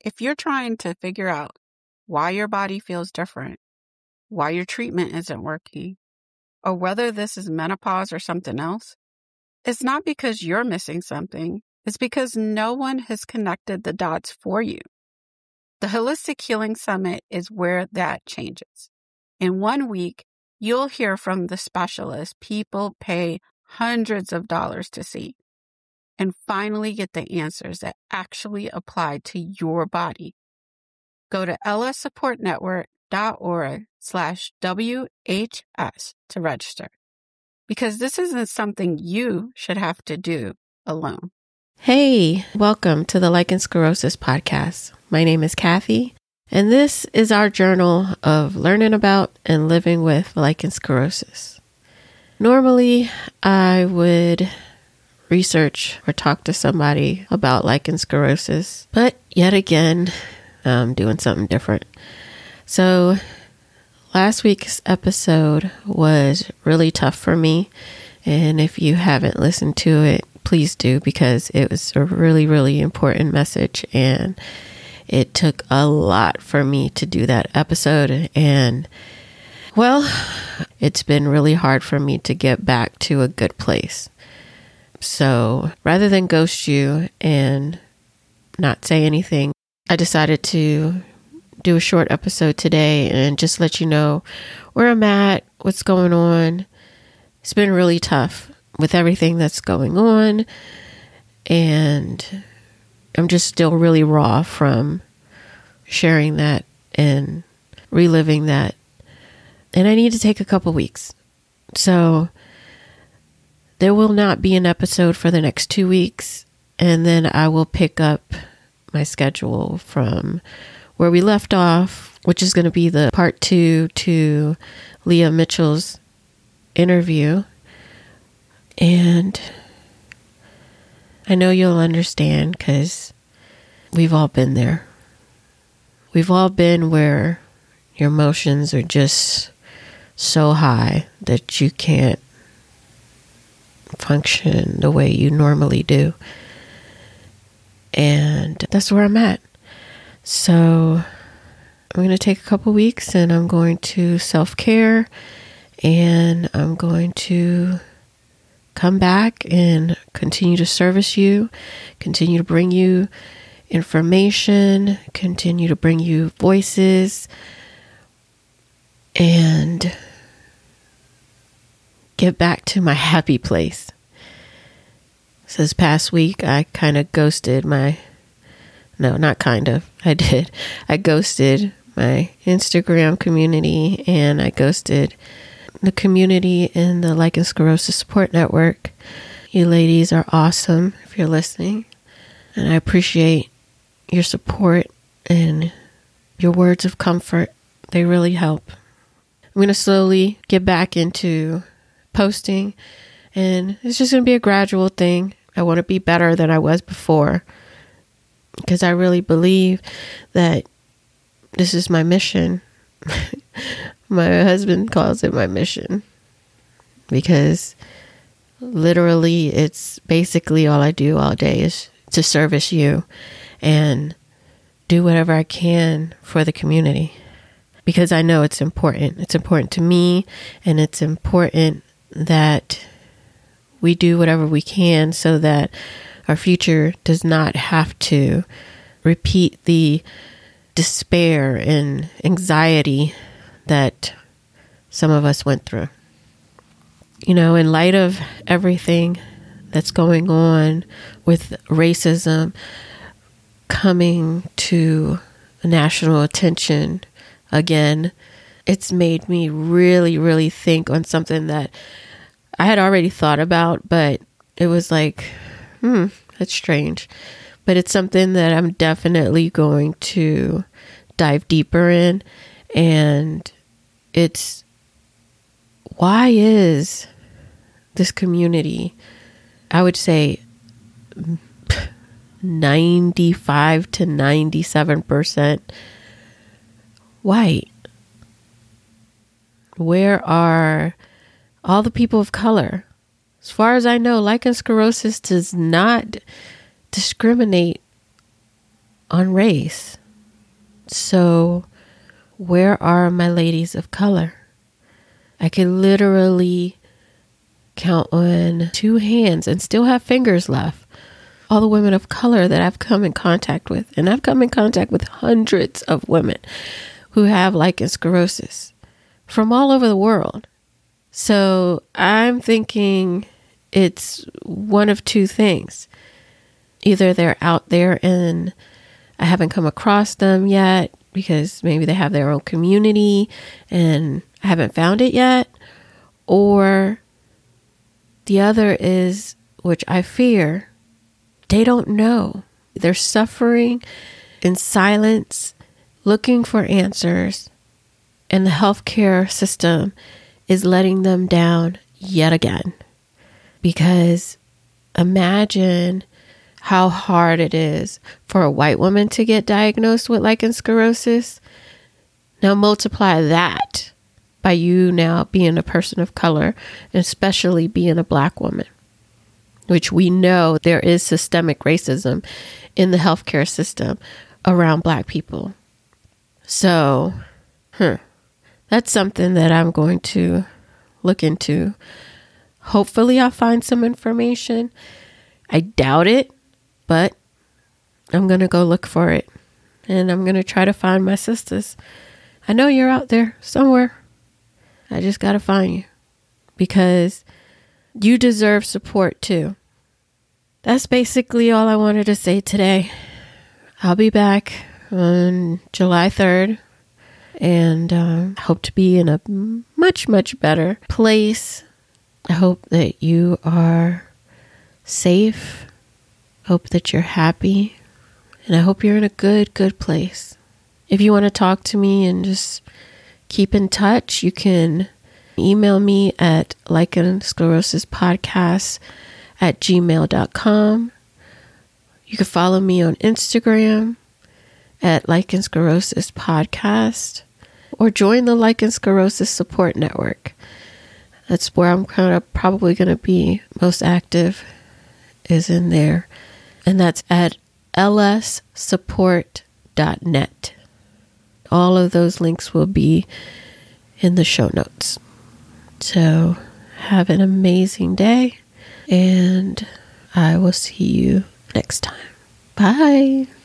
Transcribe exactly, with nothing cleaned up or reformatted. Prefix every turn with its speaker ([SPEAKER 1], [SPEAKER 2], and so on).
[SPEAKER 1] If you're trying to figure out why your body feels different, why your treatment isn't working, or whether this is menopause or something else, it's not because you're missing something. It's because no one has connected the dots for you. The Holistic Healing Summit is where that changes. In one week, you'll hear from the specialists people pay hundreds of dollars to see, and finally get the answers that actually apply to your body. Go to lssupportnetwork.org slash WHS to register, because this isn't something you should have to do alone.
[SPEAKER 2] Hey, welcome to the Lichen Sclerosus podcast. My name is Kathy, and this is our journal of learning about and living with lichen sclerosus. Normally, I would research or talk to somebody about lichen sclerosus, but yet again, I'm doing something different. So last week's episode was really tough for me, and if you haven't listened to it, please do, because it was a really, really important message, and it took a lot for me to do that episode. And well, it's been really hard for me to get back to a good place. So rather than ghost you and not say anything, I decided to do a short episode today and just let you know where I'm at, what's going on. It's been really tough with everything that's going on, and I'm just still really raw from sharing that and reliving that, and I need to take a couple weeks. So there will not be an episode for the next two weeks, and then I will pick up my schedule from where we left off, which is going to be the part two to Leah Mitchell's interview. And I know you'll understand, because we've all been there. We've all been where your emotions are just so high that you can't function the way you normally do. And that's where I'm at. So I'm going to take a couple weeks, and I'm going to self-care, and I'm going to come back and continue to service you, continue to bring you information, continue to bring you voices, and get back to my happy place. So this past week, I kind of ghosted my, no, not kind of, I did. I ghosted my Instagram community, and I ghosted the community in the Lichen Sclerosus Support Network. You ladies are awesome if you're listening, and I appreciate your support and your words of comfort. They really help. I'm going to slowly get back into posting, and it's just going to be a gradual thing. I want to be better than I was before, because I really believe that this is my mission. My husband calls it my mission, because literally it's basically all I do all day is to service you and do whatever I can for the community, because I know it's important. It's important to me, and it's important that we do whatever we can so that our future does not have to repeat the despair and anxiety that some of us went through. You know, in light of everything that's going on with racism coming to national attention again, it's made me really, really think on something that I had already thought about, but it was like, hmm, that's strange. But it's something that I'm definitely going to dive deeper in. And it's, why is this community, I would say ninety-five to ninety-seven percent white? Where are all the people of color? As far as I know, lichen sclerosus does not discriminate on race. So where are my ladies of color? I could literally count on two hands and still have fingers left. All the women of color that I've come in contact with. And I've come in contact with hundreds of women who have lichen sclerosus from all over the world. So I'm thinking it's one of two things. Either they're out there and I haven't come across them yet because maybe they have their own community and I haven't found it yet. Or the other is, which I fear, they don't know. They're suffering in silence, looking for answers, and the healthcare system is letting them down yet again. Because imagine how hard it is for a white woman to get diagnosed with lichen sclerosus. Now multiply that by you now being a person of color, especially being a black woman, which we know there is systemic racism in the healthcare system around black people. So, huh, that's something that I'm going to look into. Hopefully I'll find some information. I doubt it, but I'm going to go look for it. And I'm going to try to find my sisters. I know you're out there somewhere. I just got to find you because you deserve support too. That's basically all I wanted to say today. I'll be back on July third and uh, hope to be in a much, much better place. I hope that you are safe. Hope that you're happy. And I hope you're in a good, good place. If you want to talk to me and just keep in touch, you can email me at lichen sclerosus podcast at gmail dot com. You can follow me on Instagram at lichen sclerosus podcast or join the Lichen Sclerosus Support Network. That's where I'm kind of probably going to be most active, is in there. And that's at l s support dot net. All of those links will be in the show notes. So have an amazing day, and I will see you next time. Bye.